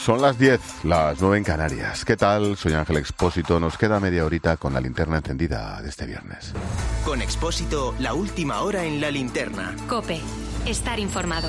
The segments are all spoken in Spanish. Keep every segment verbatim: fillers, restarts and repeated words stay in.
Son las diez, las nueve en Canarias. ¿Qué tal? Soy Ángel Expósito. Nos queda media horita con la linterna encendida de este viernes. Con Expósito, la última hora en la linterna. COPE. Estar informado.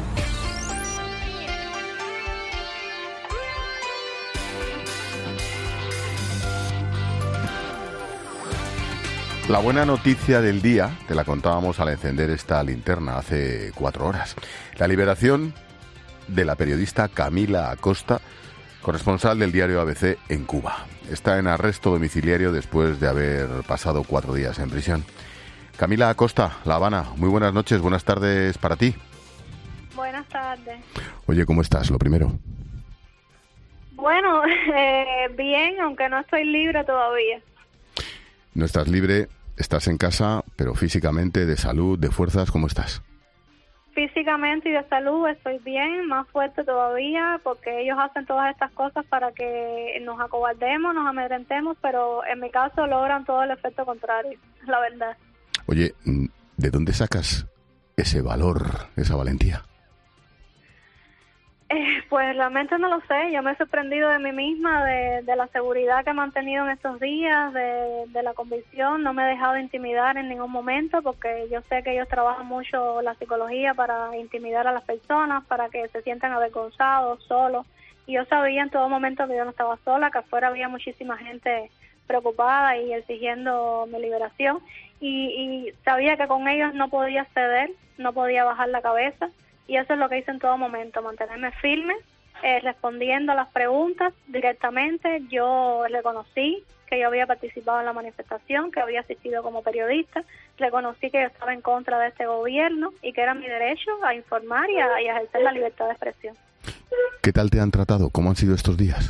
La buena noticia del día te la contábamos al encender esta linterna hace cuatro horas. La liberación de la periodista Camila Acosta, corresponsal del diario A B C en Cuba. Está en arresto domiciliario después de haber pasado cuatro días en prisión. Camila Acosta, La Habana, muy buenas noches, buenas tardes para ti. Buenas tardes. Oye, ¿cómo estás? Lo primero. Bueno, eh, bien, aunque no estoy libre todavía. No estás libre, estás en casa, pero físicamente, de salud, de fuerzas, ¿cómo estás? Físicamente y de salud estoy bien, más fuerte todavía, porque ellos hacen todas estas cosas para que nos acobardemos, nos amedrentemos, pero en mi caso logran todo el efecto contrario, la verdad. Oye, ¿de dónde sacas ese valor, esa valentía? Eh, pues realmente no lo sé, yo me he sorprendido de mí misma, de, de la seguridad que he mantenido en estos días, de, de la convicción, no me he dejado intimidar en ningún momento, porque yo sé que ellos trabajan mucho la psicología para intimidar a las personas, para que se sientan avergonzados, solos, y yo sabía en todo momento que yo no estaba sola, que afuera había muchísima gente preocupada y exigiendo mi liberación, y, y sabía que con ellos no podía ceder, no podía bajar la cabeza. Y eso es lo que hice en todo momento, mantenerme firme, eh, respondiendo a las preguntas directamente. Yo reconocí que yo había participado en la manifestación, que había asistido como periodista, reconocí que yo estaba en contra de este gobierno y que era mi derecho a informar y a, y a ejercer la libertad de expresión. ¿Qué tal te han tratado? ¿Cómo han sido estos días?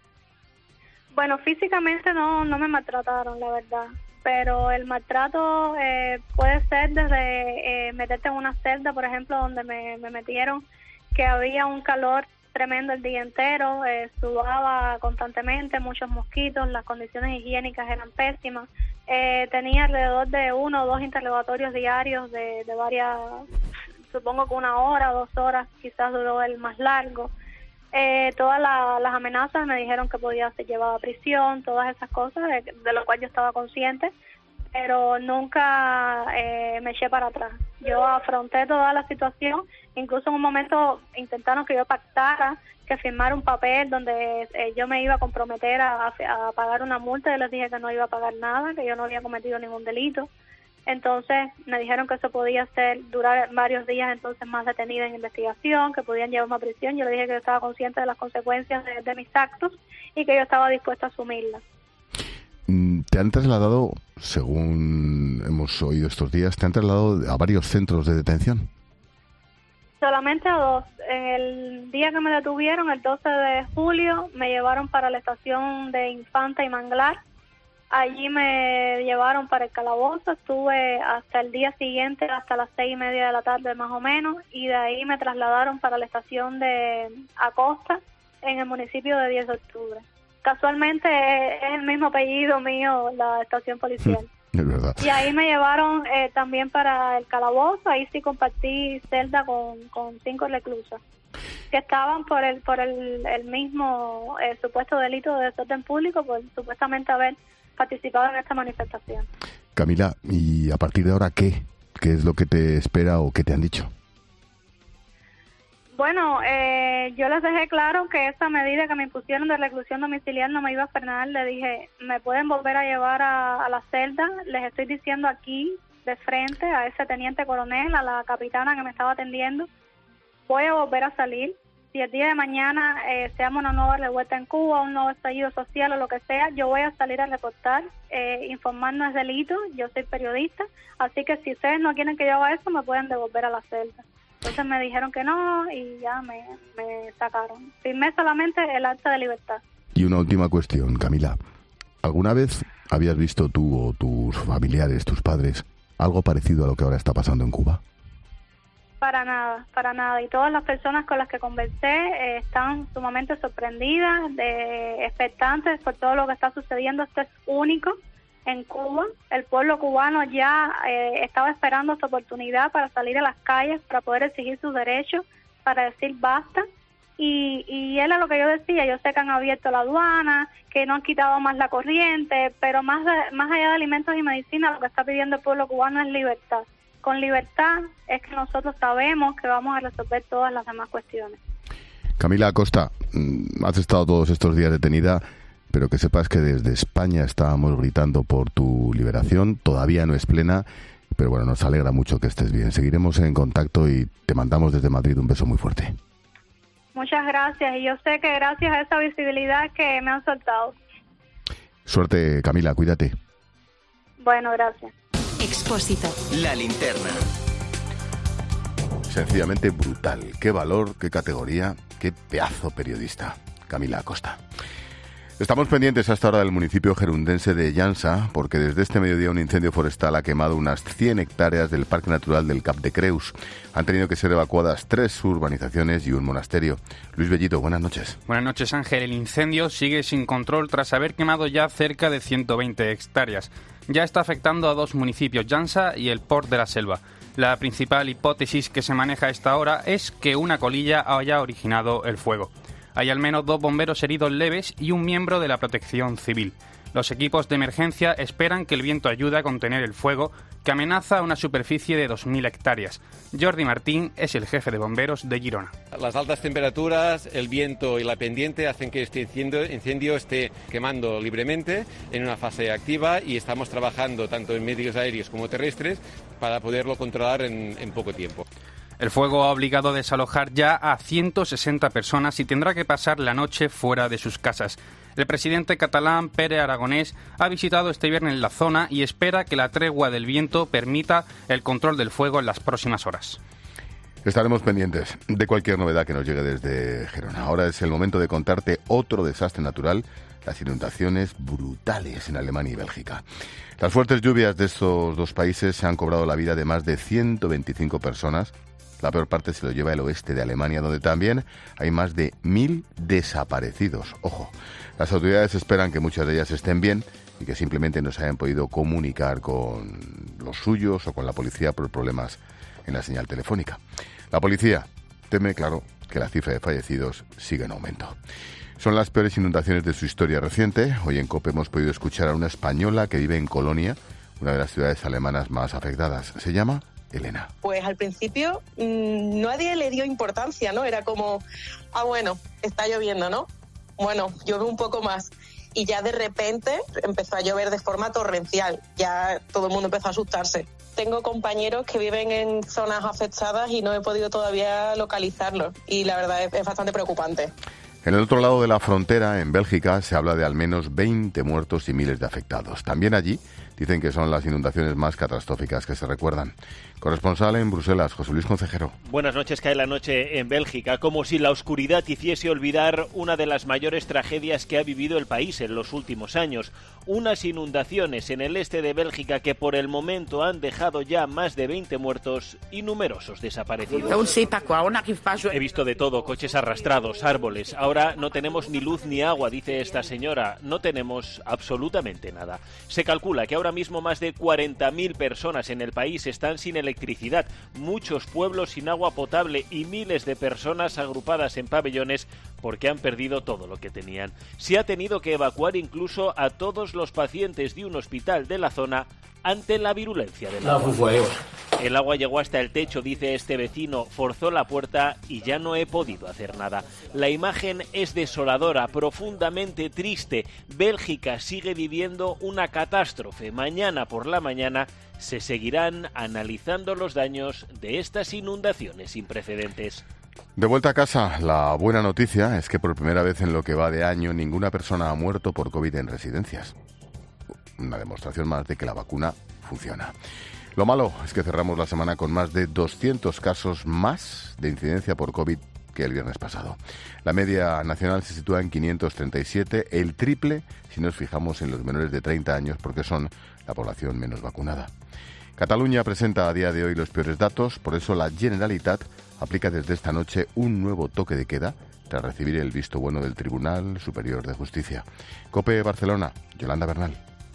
Bueno, físicamente no, no me maltrataron, la verdad. Pero el maltrato eh, puede ser desde eh, meterte en una celda, por ejemplo, donde me, me metieron, que había un calor tremendo el día entero, eh, sudaba constantemente, muchos mosquitos, las condiciones higiénicas eran pésimas. Eh, tenía alrededor de uno o dos interrogatorios diarios de, de varias, supongo que una hora, dos horas, quizás duró el más largo. Eh, todas la, las amenazas me dijeron que podía ser llevada a prisión, todas esas cosas de, de lo cual yo estaba consciente, pero nunca eh, me eché para atrás. Yo afronté toda la situación, incluso en un momento intentaron que yo pactara, que firmara un papel donde eh, yo me iba a comprometer a, a pagar una multa. Yo les dije que no iba a pagar nada, que yo no había cometido ningún delito. Entonces me dijeron que eso podía ser durar varios días entonces más detenida en investigación, que podían llevarme a prisión. Yo le dije que yo estaba consciente de las consecuencias de, de mis actos y que yo estaba dispuesta a asumirlas. ¿Te han trasladado, según hemos oído estos días, te han trasladado a varios centros de detención? Solamente a dos. En el día que me detuvieron, el doce de julio, me llevaron para la estación de Infanta y Manglar. Allí me llevaron para el calabozo, estuve hasta el día siguiente, hasta las seis y media de la tarde más o menos, y de ahí me trasladaron para la estación de Acosta, en el municipio de diez de octubre. Casualmente es el mismo apellido mío, la estación policial. Es verdad. Y ahí me llevaron eh, también para el calabozo, ahí sí compartí celda con, con cinco reclusas que estaban por el por el, el mismo eh, supuesto delito de desorden público, por supuestamente haber participado en esta manifestación. Camila, ¿y a partir de ahora qué? ¿Qué es lo que te espera o qué te han dicho? Bueno, eh, yo les dejé claro que esa medida que me impusieron de reclusión domiciliar no me iba a frenar. Le dije, me pueden volver a llevar a, a la celda. Les estoy diciendo aquí, de frente, a ese teniente coronel, a la capitana que me estaba atendiendo, voy a volver a salir. Si el día de mañana eh, se llama una nueva revuelta en Cuba, un nuevo estallido social o lo que sea, yo voy a salir a reportar. Eh, informar no es delito, yo soy periodista, así que si ustedes no quieren que yo haga eso, me pueden devolver a la celda. Entonces me dijeron que no y ya me, me sacaron. Firmé solamente el acta de libertad. Y una última cuestión, Camila. ¿Alguna vez habías visto tú o tus familiares, tus padres, algo parecido a lo que ahora está pasando en Cuba? Para nada, para nada. Y todas las personas con las que conversé eh, están sumamente sorprendidas, de, expectantes por todo lo que está sucediendo. Esto es único en Cuba. El pueblo cubano ya eh, estaba esperando esta oportunidad para salir a las calles, para poder exigir sus derechos, para decir basta. Y, y era lo que yo decía, yo sé que han abierto la aduana, que no han quitado más la corriente, pero más, de, más allá de alimentos y medicina, lo que está pidiendo el pueblo cubano es libertad. Con libertad es que nosotros sabemos que vamos a resolver todas las demás cuestiones. Camila Acosta, has estado todos estos días detenida, pero que sepas que desde España estábamos gritando por tu liberación, todavía no es plena, pero bueno, nos alegra mucho que estés bien. Seguiremos en contacto y te mandamos desde Madrid un beso muy fuerte. Muchas gracias, y yo sé que gracias a esa visibilidad que me han soltado. Suerte, Camila, cuídate. Bueno, gracias. Expósito. La linterna. Sencillamente brutal. Qué valor, qué categoría, qué pedazo periodista. Camila Acosta. Estamos pendientes hasta ahora del municipio gerundense de Llança, porque desde este mediodía un incendio forestal ha quemado unas cien hectáreas del Parque Natural del Cap de Creus. Han tenido que ser evacuadas tres urbanizaciones y un monasterio. Luis Bellito, buenas noches. Buenas noches, Ángel. El incendio sigue sin control tras haber quemado ya cerca de ciento veinte hectáreas. Ya está afectando a dos municipios, Llança y el Port de la Selva. La principal hipótesis que se maneja a esta hora es que una colilla haya originado el fuego. Hay al menos dos bomberos heridos leves y un miembro de la Protección Civil. Los equipos de emergencia esperan que el viento ayude a contener el fuego, que amenaza una superficie de dos mil hectáreas. Jordi Martín es el jefe de bomberos de Girona. Las altas temperaturas, el viento y la pendiente hacen que este incendio, incendio esté quemando libremente en una fase activa, y estamos trabajando tanto en medios aéreos como terrestres para poderlo controlar en, en poco tiempo. El fuego ha obligado a desalojar ya a ciento sesenta personas y tendrá que pasar la noche fuera de sus casas. El presidente catalán Pere Aragonés ha visitado este viernes la zona y espera que la tregua del viento permita el control del fuego en las próximas horas. Estaremos pendientes de cualquier novedad que nos llegue desde Gerona. Ahora es el momento de contarte otro desastre natural, las inundaciones brutales en Alemania y Bélgica. Las fuertes lluvias de estos dos países se han cobrado la vida de más de ciento veinticinco personas. La peor parte se lo lleva el oeste de Alemania, donde también hay más de mil desaparecidos. Ojo, las autoridades esperan que muchas de ellas estén bien y que simplemente no se hayan podido comunicar con los suyos o con la policía por problemas en la señal telefónica. La policía teme, claro, que la cifra de fallecidos siga en aumento. Son las peores inundaciones de su historia reciente. Hoy en COPE hemos podido escuchar a una española que vive en Colonia, una de las ciudades alemanas más afectadas. Se llama Elena. Pues al principio mmm, nadie le dio importancia, ¿no? Era como, ah, bueno, está lloviendo, ¿no? Bueno, llueve un poco más. Y ya de repente empezó a llover de forma torrencial. Ya todo el mundo empezó a asustarse. Tengo compañeros que viven en zonas afectadas y no he podido todavía localizarlos. Y la verdad es, es bastante preocupante. En el otro lado de la frontera, en Bélgica, se habla de al menos veinte muertos y miles de afectados. También allí dicen que son las inundaciones más catastróficas que se recuerdan. Corresponsal en Bruselas, José Luis Concejero. Buenas noches. Cae la noche en Bélgica, como si la oscuridad hiciese olvidar una de las mayores tragedias que ha vivido el país en los últimos años. Unas inundaciones en el este de Bélgica que por el momento han dejado ya más de veinte muertos y numerosos desaparecidos. He visto de todo, coches arrastrados, árboles. Ahora no tenemos ni luz ni agua, dice esta señora. No tenemos absolutamente nada. Se calcula que ahora mismo más de cuarenta mil personas en el país están sin electricidad, muchos pueblos sin agua potable y miles de personas agrupadas en pabellones porque han perdido todo lo que tenían. Se ha tenido que evacuar incluso a todos los pacientes de un hospital de la zona ante la virulencia del agua. El agua llegó hasta el techo, dice este vecino, forzó la puerta y ya no he podido hacer nada. La imagen es desoladora, profundamente triste. Bélgica sigue viviendo una catástrofe. Mañana por la mañana se seguirán analizando los daños de estas inundaciones sin precedentes. De vuelta a casa, la buena noticia es que por primera vez en lo que va de año ninguna persona ha muerto por COVID en residencias. Una demostración más de que la vacuna funciona. Lo malo es que cerramos la semana con más de doscientos casos más de incidencia por COVID que el viernes pasado. La media nacional se sitúa en quinientos treinta y siete, el triple si nos fijamos en los menores de treinta años, porque son la población menos vacunada. Cataluña presenta a día de hoy los peores datos, por eso la Generalitat aplica desde esta noche un nuevo toque de queda tras recibir el visto bueno del Tribunal Superior de Justicia. COPE Barcelona, Yolanda Bernal.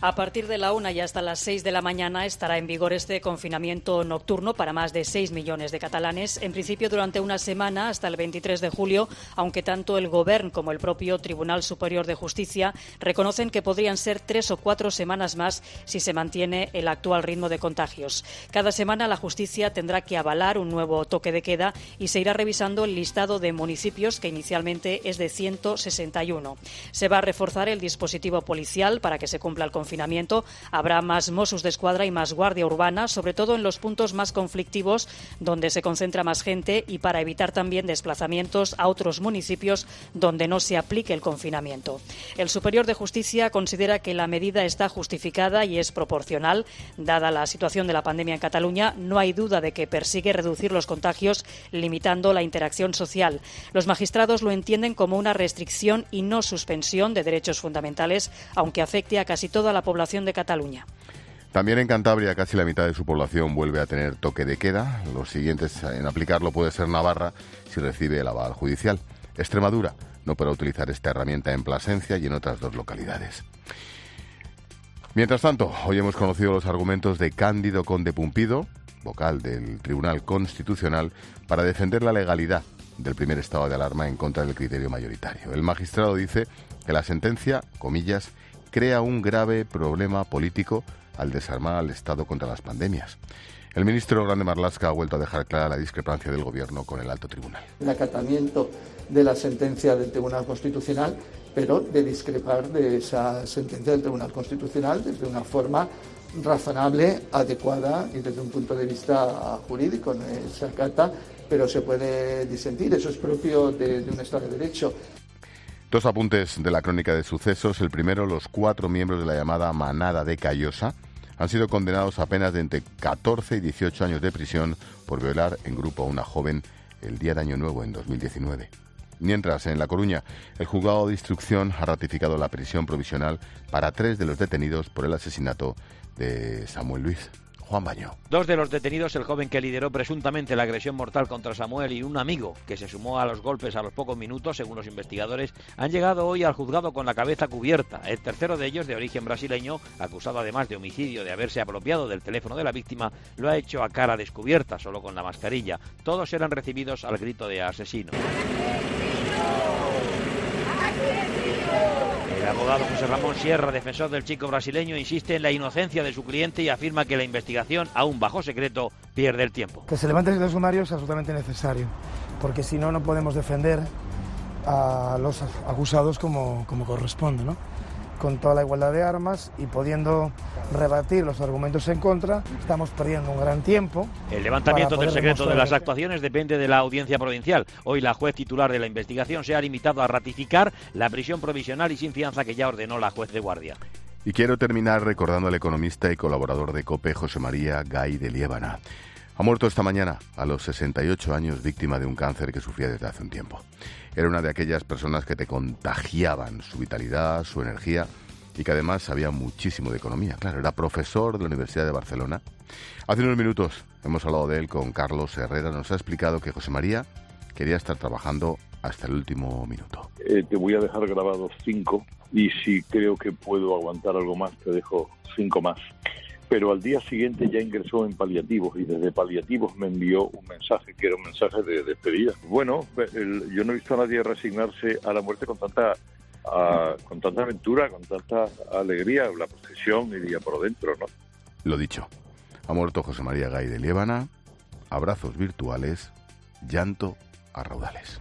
A partir de la una y hasta las seis de la mañana estará en vigor este confinamiento nocturno para más de seis millones de catalanes, en principio durante una semana hasta el veintitrés de julio, aunque tanto el Govern como el propio Tribunal Superior de Justicia reconocen que podrían ser tres o cuatro semanas más si se mantiene el actual ritmo de contagios. Cada semana la justicia tendrá que avalar un nuevo toque de queda y se irá revisando el listado de municipios, que inicialmente es de ciento sesenta y uno. Se va a reforzar el dispositivo policial para que se cumpla el confinamiento. Habrá más Mossos d'Esquadra y más Guardia Urbana, sobre todo en los puntos más conflictivos donde se concentra más gente y para evitar también desplazamientos a otros municipios donde no se aplique el confinamiento. El Superior de Justicia considera que la medida está justificada y es proporcional. Dada la situación de la pandemia en Cataluña, no hay duda de que persigue reducir los contagios limitando la interacción social. Los magistrados lo entienden como una restricción y no suspensión de derechos fundamentales, aunque afecte a casi toda la población de Cataluña. También en Cantabria casi la mitad de su población vuelve a tener toque de queda. Los siguientes en aplicarlo puede ser Navarra si recibe el aval judicial. Extremadura no podrá utilizar esta herramienta en Plasencia y en otras dos localidades. Mientras tanto, hoy hemos conocido los argumentos de Cándido Conde Pumpido, vocal del Tribunal Constitucional, para defender la legalidad del primer estado de alarma en contra del criterio mayoritario. El magistrado dice que la sentencia, comillas, crea un grave problema político al desarmar al Estado contra las pandemias. El ministro Grande Marlaska ha vuelto a dejar clara la discrepancia del Gobierno con el alto tribunal. El acatamiento de la sentencia del Tribunal Constitucional, pero de discrepar de esa sentencia del Tribunal Constitucional desde una forma razonable, adecuada y desde un punto de vista jurídico. No se acata, pero se puede disentir. Eso es propio de, de un Estado de Derecho. Dos apuntes de la crónica de sucesos. El primero, los cuatro miembros de la llamada Manada de Callosa han sido condenados a penas de entre catorce y dieciocho años de prisión por violar en grupo a una joven el día de Año Nuevo en dos mil diecinueve. Mientras, en La Coruña, el juzgado de instrucción ha ratificado la prisión provisional para tres de los detenidos por el asesinato de Samuel Luis. Juan Baño. Dos de los detenidos, el joven que lideró presuntamente la agresión mortal contra Samuel y un amigo que se sumó a los golpes a los pocos minutos, según los investigadores, han llegado hoy al juzgado con la cabeza cubierta. El tercero de ellos, de origen brasileño, acusado además de homicidio de haberse apropiado del teléfono de la víctima, lo ha hecho a cara descubierta, solo con la mascarilla. Todos eran recibidos al grito de asesino. El abogado José Ramón Sierra, defensor del chico brasileño, insiste en la inocencia de su cliente y afirma que la investigación, aún bajo secreto, pierde el tiempo. Que se levante el sumario es absolutamente necesario, porque si no, no podemos defender a los acusados como, como corresponde, ¿no? Con toda la igualdad de armas y pudiendo rebatir los argumentos en contra, estamos perdiendo un gran tiempo. El levantamiento del secreto de las actuaciones depende de la audiencia provincial. Hoy la juez titular de la investigación se ha limitado a ratificar la prisión provisional y sin fianza que ya ordenó la juez de guardia. Y quiero terminar recordando al economista y colaborador de COPE, José María Gay de Liébana. Ha muerto esta mañana, a los sesenta y ocho años, víctima de un cáncer que sufría desde hace un tiempo. Era una de aquellas personas que te contagiaban su vitalidad, su energía, y que además sabía muchísimo de economía. Claro, era profesor de la Universidad de Barcelona. Hace unos minutos hemos hablado de él con Carlos Herrera. Nos ha explicado que José María quería estar trabajando hasta el último minuto. Eh, te voy a dejar grabados cinco, y si creo que puedo aguantar algo más, te dejo cinco más. Pero al día siguiente ya ingresó en paliativos y desde paliativos me envió un mensaje que era un mensaje de despedida. Bueno, el, yo no he visto a nadie resignarse a la muerte con tanta a, con tanta aventura, con tanta alegría. La procesión iría por dentro, ¿no? Lo dicho, ha muerto José María Gay de Liébana. Abrazos virtuales, llanto a raudales.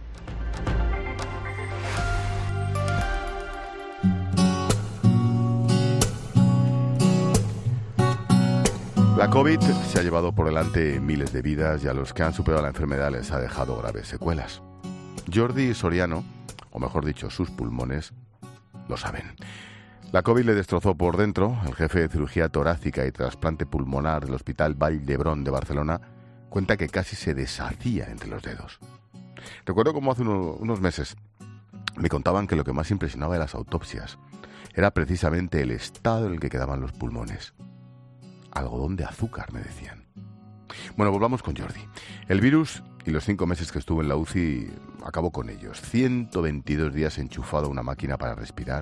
La COVID se ha llevado por delante miles de vidas y a los que han superado la enfermedad les ha dejado graves secuelas. Jordi Soriano, o mejor dicho, sus pulmones, lo saben. La COVID le destrozó por dentro. El jefe de cirugía torácica y trasplante pulmonar del Hospital Vall d'Hebron de Barcelona cuenta que casi se deshacía entre los dedos. Recuerdo como hace uno, unos meses me contaban que lo que más impresionaba de las autopsias era precisamente el estado en el que quedaban los pulmones. Algodón de azúcar, me decían. Bueno, volvamos con Jordi. El virus y los cinco meses que estuvo en la U C I acabó con ellos. ciento veintidós días enchufado a una máquina para respirar,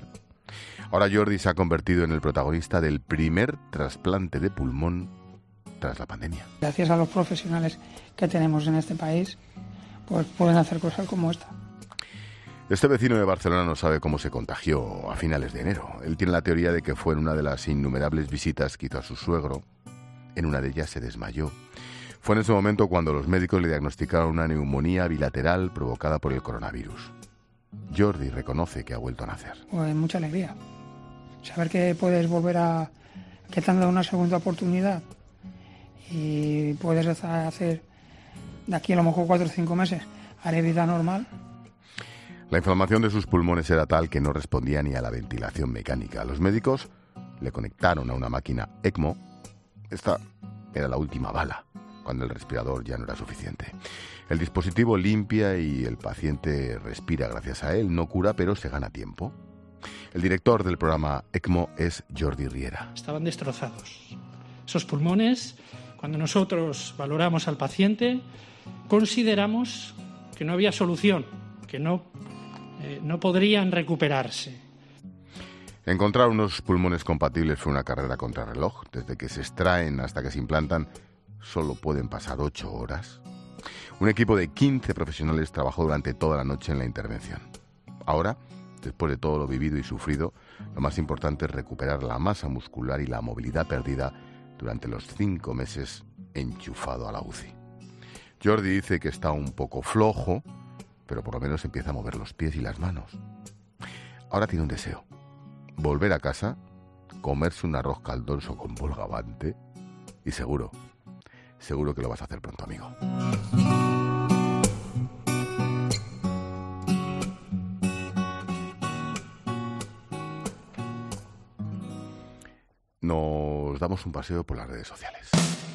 Ahora Jordi se ha convertido en el protagonista del primer trasplante de pulmón tras la pandemia. Gracias a los profesionales que tenemos en este país, pues pueden hacer cosas como esta. Este vecino de Barcelona no sabe cómo se contagió a finales de enero. Él tiene la teoría de que fue en una de las innumerables visitas que hizo a su suegro. En una de ellas se desmayó. Fue en ese momento cuando los médicos le diagnosticaron una neumonía bilateral provocada por el coronavirus. Jordi reconoce que ha vuelto a nacer. Pues mucha alegría. Saber que puedes volver a... que te han dado una segunda oportunidad y puedes hacer de aquí a lo mejor cuatro o cinco meses, haré vida normal. La inflamación de sus pulmones era tal que no respondía ni a la ventilación mecánica. Los médicos le conectaron a una máquina ECMO. Esta era la última bala, cuando el respirador ya no era suficiente. El dispositivo limpia y el paciente respira gracias a él. No cura, pero se gana tiempo. El director del programa ECMO es Jordi Riera. Estaban destrozados. Esos pulmones, cuando nosotros valoramos al paciente, consideramos que no había solución, que no Eh, no podrían recuperarse. Encontrar unos pulmones compatibles fue una carrera contrarreloj. Desde que se extraen hasta que se implantan, solo pueden pasar ocho horas. Un equipo de quince profesionales trabajó durante toda la noche en la intervención. Ahora, después de todo lo vivido y sufrido, lo más importante es recuperar la masa muscular y la movilidad perdida durante los cinco meses enchufado a la U C I. Jordi dice que está un poco flojo, pero por lo menos empieza a mover los pies y las manos. Ahora tiene un deseo: volver a casa, comerse un arroz caldoso con bolgavante, y seguro, seguro que lo vas a hacer pronto, amigo. Nos damos un paseo por las redes sociales.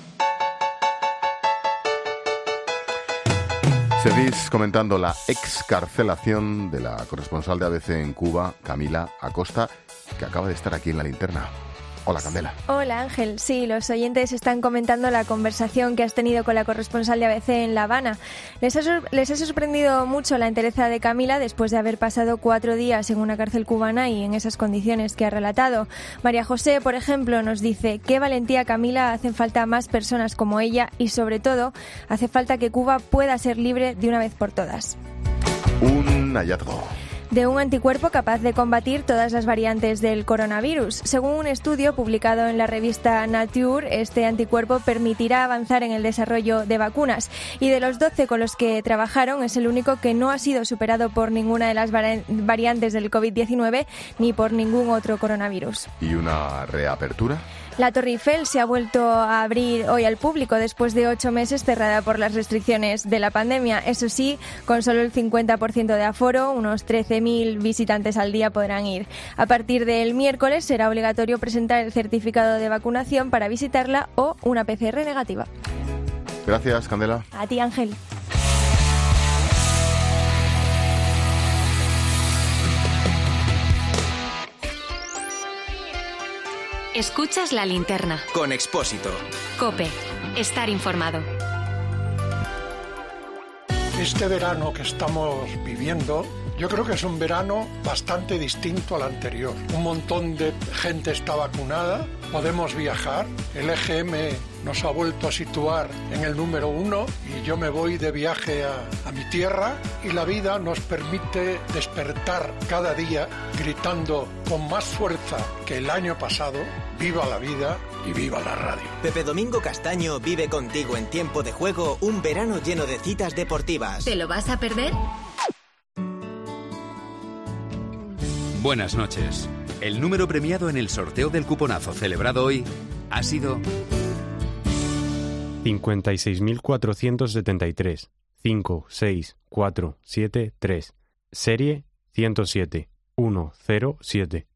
Seguís comentando la excarcelación de la corresponsal de A B C en Cuba, Camila Acosta, que acaba de estar aquí en La Linterna. Hola, Candela. Hola, Ángel. Sí, los oyentes están comentando la conversación que has tenido con la corresponsal de A B C en La Habana. Les ha, sor- les ha sorprendido mucho la entereza de Camila después de haber pasado cuatro días en una cárcel cubana y en esas condiciones que ha relatado. María José, por ejemplo, nos dice: qué valentía, Camila, hacen falta más personas como ella y, sobre todo, hace falta que Cuba pueda ser libre de una vez por todas. Un hallazgo. De un anticuerpo capaz de combatir todas las variantes del coronavirus. Según un estudio publicado en la revista Nature, este anticuerpo permitirá avanzar en el desarrollo de vacunas. Y de los doce con los que trabajaron, es el único que no ha sido superado por ninguna de las variantes del covid diecinueve ni por ningún otro coronavirus. ¿Y una reapertura? La Torre Eiffel se ha vuelto a abrir hoy al público después de ocho meses cerrada por las restricciones de la pandemia. Eso sí, con solo el cincuenta por ciento de aforo, unos trece mil visitantes al día podrán ir. A partir del miércoles será obligatorio presentar el certificado de vacunación para visitarla o una P C R negativa. Gracias, Candela. A ti, Ángel. Escuchas La Linterna. Con Expósito. COPE. Estar informado. Este verano que estamos viviendo, yo creo que es un verano bastante distinto al anterior. Un montón de gente está vacunada, podemos viajar, el E G M nos ha vuelto a situar en el número uno y yo me voy de viaje a, a mi tierra y la vida nos permite despertar cada día gritando con más fuerza que el año pasado: ¡viva la vida y viva la radio! Pepe Domingo Castaño vive contigo en Tiempo de Juego un verano lleno de citas deportivas. ¿Te lo vas a perder? Buenas noches. El número premiado en el sorteo del cuponazo celebrado hoy ha sido cincuenta y seis mil cuatrocientos setenta y tres, cinco seis cuatro siete tres, serie ciento siete, uno cero siete.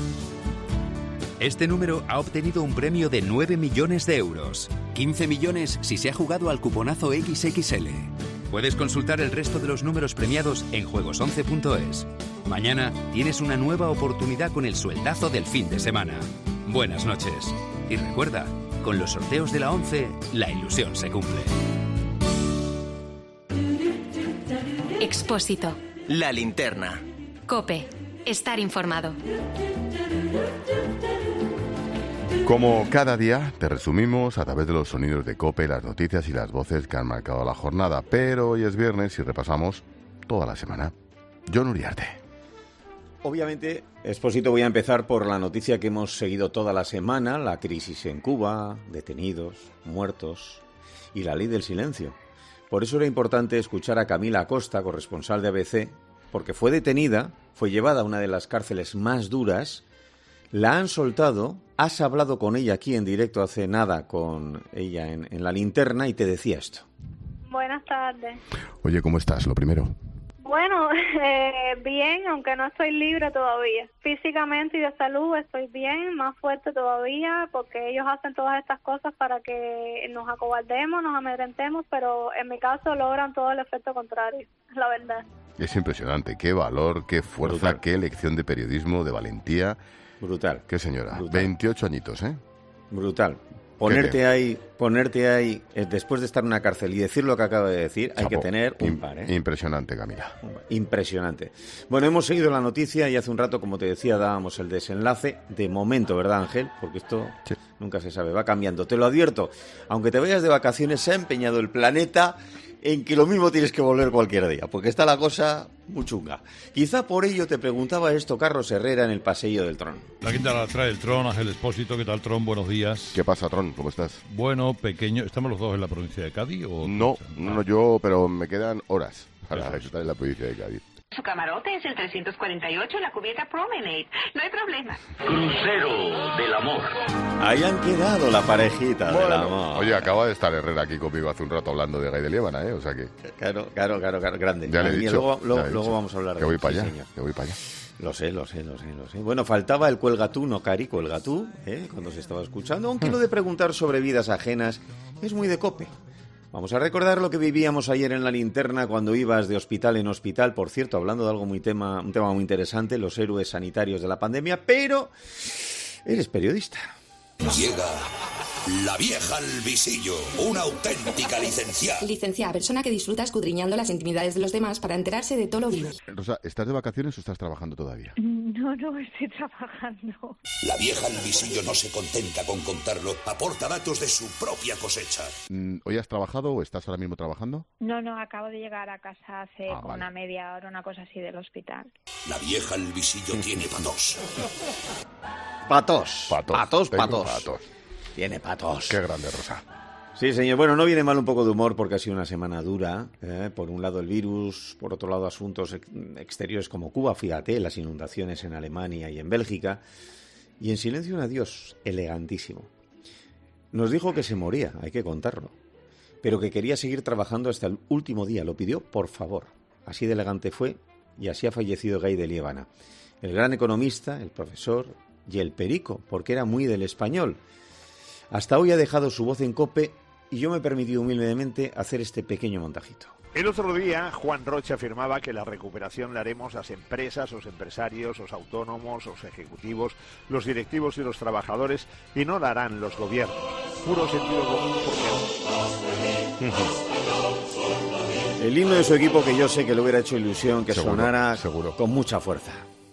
Este número ha obtenido un premio de nueve millones de euros. quince millones si se ha jugado al cuponazo equis equis ele. Puedes consultar el resto de los números premiados en juegos once punto es. Mañana tienes una nueva oportunidad con el sueldazo del fin de semana. Buenas noches. Y recuerda, con los sorteos de la once, la ilusión se cumple. Expósito. La Linterna. COPE. estar informado. Como cada día, te resumimos a través de los sonidos de COPE las noticias y las voces que han marcado la jornada. Pero hoy es viernes y repasamos toda la semana. Jon Uriarte. Obviamente, Expósito, voy a empezar por la noticia que hemos seguido toda la semana, la crisis en Cuba, detenidos, muertos y la ley del silencio. Por eso era importante escuchar a Camila Acosta, corresponsal de A B C, porque fue detenida, fue llevada a una de las cárceles más duras, la han soltado, has hablado con ella aquí en directo hace nada, con ella en, en La Linterna, y te decía esto. Buenas tardes. Oye, ¿cómo estás? Lo primero. Bueno, eh, bien, aunque no estoy libre todavía. Físicamente y de salud estoy bien, más fuerte todavía, porque ellos hacen todas estas cosas para que nos acobardemos, nos amedrentemos, pero en mi caso logran todo el efecto contrario, la verdad. Es impresionante, qué valor, qué fuerza, brutal. Qué lección de periodismo, de valentía. Brutal. Qué señora, brutal. veintiocho añitos, ¿eh? Brutal. Ponerte ahí, ponerte ahí, eh, después de estar en una cárcel y decir lo que acaba de decir, hay Chapo. que tener un par, ¿eh? Impresionante, Camila. Impresionante. Bueno, hemos seguido la noticia y hace un rato, como te decía, dábamos el desenlace. De momento, ¿verdad, Ángel? Porque esto sí. nunca se sabe, va cambiando. Te lo advierto, aunque te vayas de vacaciones, se ha empeñado el planeta en que lo mismo tienes que volver cualquier día, porque está la cosa muy chunga. Quizá por ello te preguntaba esto Carlos Herrera en el Pasillo del Tron. La quinta la trae el Tron, Ángel Expósito. ¿Qué tal, Tron? Buenos días. ¿Qué pasa, Tron? ¿Cómo estás? Bueno, pequeño. ¿Estamos los dos en la provincia de Cádiz? O no, no, no, yo, pero me quedan horas para estar en la provincia de Cádiz. Su camarote es el trescientos cuarenta y ocho, la cubierta Promenade. No hay problema. Crucero del amor. Ahí han quedado la parejita bueno, del amor. Oye, acaba de estar Herrera aquí conmigo hace un rato hablando de Gay de Liébana, ¿eh? O sea que... Claro, claro, claro, claro grande. Ya le he dicho. Luego, luego, le he luego dicho. vamos a hablar de que voy eso, para sí, allá, señor. que voy para allá. Lo sé, lo sé, lo sé, lo sé. Bueno, faltaba el cuelga tú, no cari, cuelga tú, ¿eh? Cuando se estaba escuchando. Aunque lo de preguntar sobre vidas ajenas es muy de COPE. Vamos a recordar lo que vivíamos ayer en La Linterna cuando ibas de hospital en hospital. Por cierto, hablando de algo muy tema, un tema muy interesante, los héroes sanitarios de la pandemia, pero eres periodista. Llega la vieja al visillo, una auténtica licenciada. Licenciada, persona que disfruta escudriñando las intimidades de los demás para enterarse de todo lo vivo. Rosa, ¿estás de vacaciones o estás trabajando todavía? No, no, estoy trabajando. La vieja al visillo no se contenta con contarlo, aporta datos de su propia cosecha. ¿Hoy has trabajado o estás ahora mismo trabajando? No, no, acabo de llegar a casa hace ah, como vale. una media hora, una cosa así del hospital. La vieja al visillo tiene patos. Patos. Patos. Patos, Tengo patos. patos. Tiene patos. Qué grande, Rosa. Sí, señor. Bueno, no viene mal un poco de humor porque ha sido una semana dura. ¿eh? Por un lado el virus, por otro lado asuntos ex- exteriores como Cuba, fíjate, las inundaciones en Alemania y en Bélgica. Y en silencio un adiós elegantísimo. Nos dijo que se moría, hay que contarlo, pero que quería seguir trabajando hasta el último día. Lo pidió por favor. Así de elegante fue y así ha fallecido Gay de Liébana. El gran economista, el profesor y el perico, porque era muy del español. Hasta hoy ha dejado su voz en COPE y yo me he permitido humildemente hacer este pequeño montajito. El otro día, Juan Roche afirmaba que la recuperación la haremos las empresas, los empresarios, los autónomos, los ejecutivos, los directivos y los trabajadores, y no la harán los gobiernos. Puro sentido común, porque no. El himno de su equipo, que yo sé que le hubiera hecho ilusión que seguro, sonara seguro. con mucha fuerza.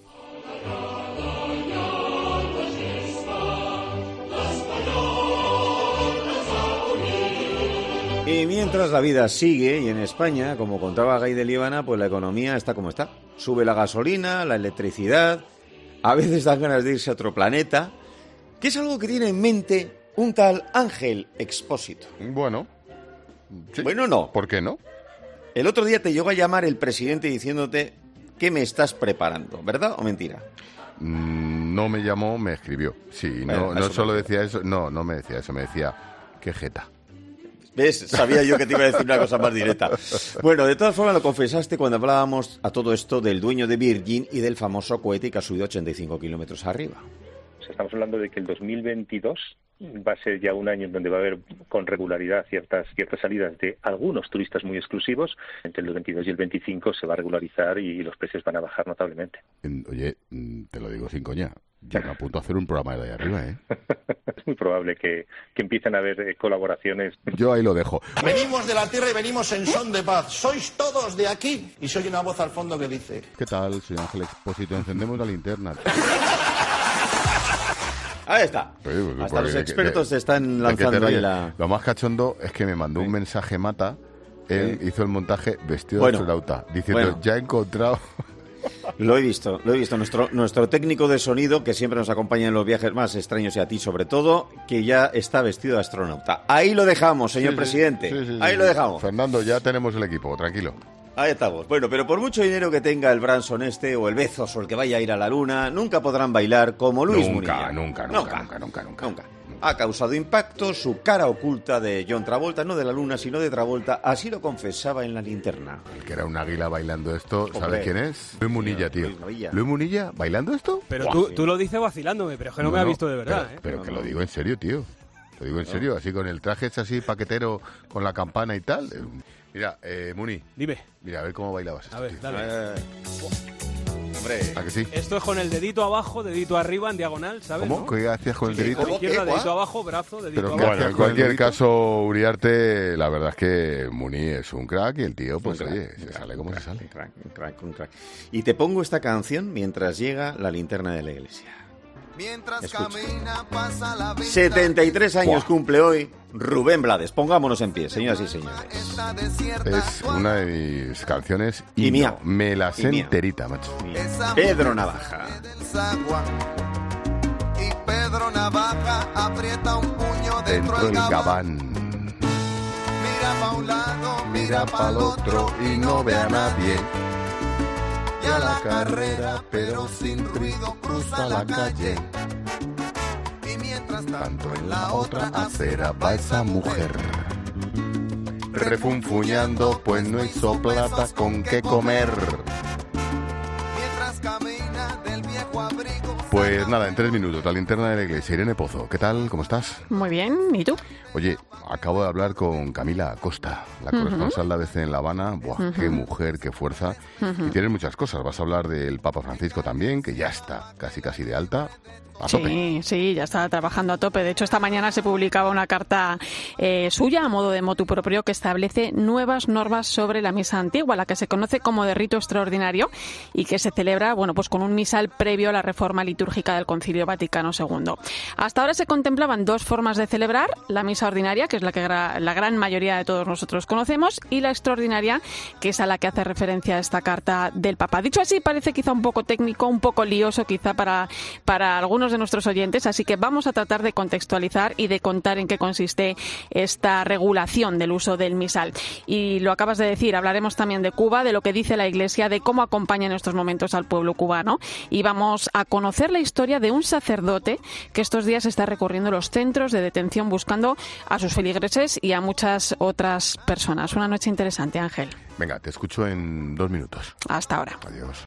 Y mientras la vida sigue, y en España, como contaba Gay de Liébana, pues la economía está como está. Sube la gasolina, la electricidad, a veces dan ganas de irse a otro planeta, que es algo que tiene en mente un tal Ángel Expósito. Bueno, sí. Bueno, no. ¿Por qué no? El otro día te llegó a llamar el presidente diciéndote que me estás preparando, ¿verdad o mentira? Mm, no me llamó, me escribió. Sí, bueno, no, no solo decía eso, no, no me decía eso, me decía, qué jeta. ¿Ves? Sabía yo que te iba a decir una cosa más directa. Bueno, de todas formas lo confesaste cuando hablábamos a todo esto del dueño de Virgin y del famoso cohete que ha subido ochenta y cinco kilómetros arriba. Estamos hablando de que el dos mil veintidós va a ser ya un año en donde va a haber con regularidad ciertas ciertas salidas de algunos turistas muy exclusivos. Entre el veintidós y el veinticinco se va a regularizar y los precios van a bajar notablemente. Oye, te lo digo sin coña, yo me apunto a hacer un programa de ahí arriba, ¿eh? es muy probable que, que empiecen a haber eh, colaboraciones. Yo ahí lo dejo. Venimos de la tierra y venimos en son de paz. Sois todos de aquí. Y soy una voz al fondo que dice... ¿Qué tal? Soy Ángel Expósito. Encendemos la linterna. Ahí está. Sí, pues, Hasta los de- expertos de- están de que te lanzando ahí ríes. la... Lo más cachondo es que me mandó un mensaje Mata. Él hizo el montaje vestido Bueno, de astronauta, diciendo, bueno. ya he encontrado... Lo he visto, lo he visto. Nuestro, nuestro técnico de sonido, que siempre nos acompaña en los viajes más extraños y a ti sobre todo, que ya está vestido de astronauta. Ahí lo dejamos, señor Sí, sí, presidente. sí, sí, Ahí sí. lo dejamos. Fernando, ya tenemos el equipo, tranquilo. Ahí estamos. Bueno, pero por mucho dinero que tenga el Branson este, o el Bezos, o el que vaya a ir a la luna, nunca podrán bailar como Luis Nunca, Munilla. nunca, nunca, nunca, nunca, nunca. Nunca. Ha causado impacto su cara oculta de John Travolta, no de la luna, sino de Travolta. Así lo confesaba en la linterna. El que era un águila bailando esto, ¿sabes Hombre. quién es? Luis Munilla, tío. Luis Munilla. Luis Munilla, ¿bailando esto? Pero Buah, tú, sí. tú lo dices vacilándome, pero es que no, me ha visto de verdad, Pero, ¿eh? pero que lo digo en serio, tío. Lo digo en serio, así con el traje es así paquetero, con la campana y tal. Eh, Mira, eh, Muni. Dime. Mira, a ver cómo bailabas esto, A ver, tío. dale. Eh, hombre. ¿A que sí? Esto es con el dedito abajo, dedito arriba, en diagonal, ¿sabes? ¿Cómo? ¿no? ¿Qué hacías con el Sí, dedito? con la izquierda, ¿Qué? dedito abajo, brazo, dedito Pero abajo. que, en cualquier caso, Uriarte, la verdad es que Muni es un crack y el tío, pues Un crack, oye, un se crack, sale un como se crack, sale. Un crack, un crack, un crack. Y te pongo esta canción mientras llega la linterna de la iglesia. Escucha. setenta y tres años Buah. cumple hoy Rubén Blades. Pongámonos en pie, señoras y señores. Es una de mis canciones Y y mía. no, me la sé Y mía. enterita, macho. Pedro Navaja. Y Pedro Navaja aprieta un puño Dentro del gabán, Mira pa' un lado, mira pa'l otro y no ve a nadie. Y a la carrera, pero sin ruido, cruza la calle. Y mientras Tanto en la otra acera va esa mujer, refunfuñando, pues no hizo plata con qué comer. mientras camina del viejo abrigo. Pues nada, en tres minutos, la linterna de la iglesia. Irene Pozo, ¿qué tal? ¿Cómo estás? Muy bien, ¿y tú? Oye, acabo de hablar con Camila Acosta, la Ujú. corresponsal de A B C en La Habana. Buah, Ujú. qué mujer, qué fuerza. Ujú. Y tienes muchas cosas. Vas a hablar del Papa Francisco también, que ya está casi casi de alta. A tope. Sí, sí, ya está trabajando a tope. De hecho, esta mañana se publicaba una carta eh, suya a modo de motu propio que establece nuevas normas sobre la misa antigua, la que se conoce como de rito extraordinario y que se celebra, bueno, pues con un misal previo a la reforma litúrgica del Concilio Vaticano segundo. Hasta ahora se contemplaban dos formas de celebrar: la misa ordinaria, que es la que gra- la gran mayoría de todos nosotros conocemos, y la extraordinaria, que es a la que hace referencia esta carta del Papa. Dicho así, parece quizá un poco técnico, un poco lioso quizá para, para algunos de nuestros oyentes, así que vamos a tratar de contextualizar y de contar en qué consiste esta regulación del uso del misal. Y lo acabas de decir, hablaremos también de Cuba, de lo que dice la Iglesia, de cómo acompaña en estos momentos al pueblo cubano, y vamos a conocer la historia de un sacerdote que estos días está recorriendo los centros de detención buscando a sus feligreses y a muchas otras personas. Una noche interesante, Ángel. Venga, te escucho en dos minutos. Hasta ahora. Adiós.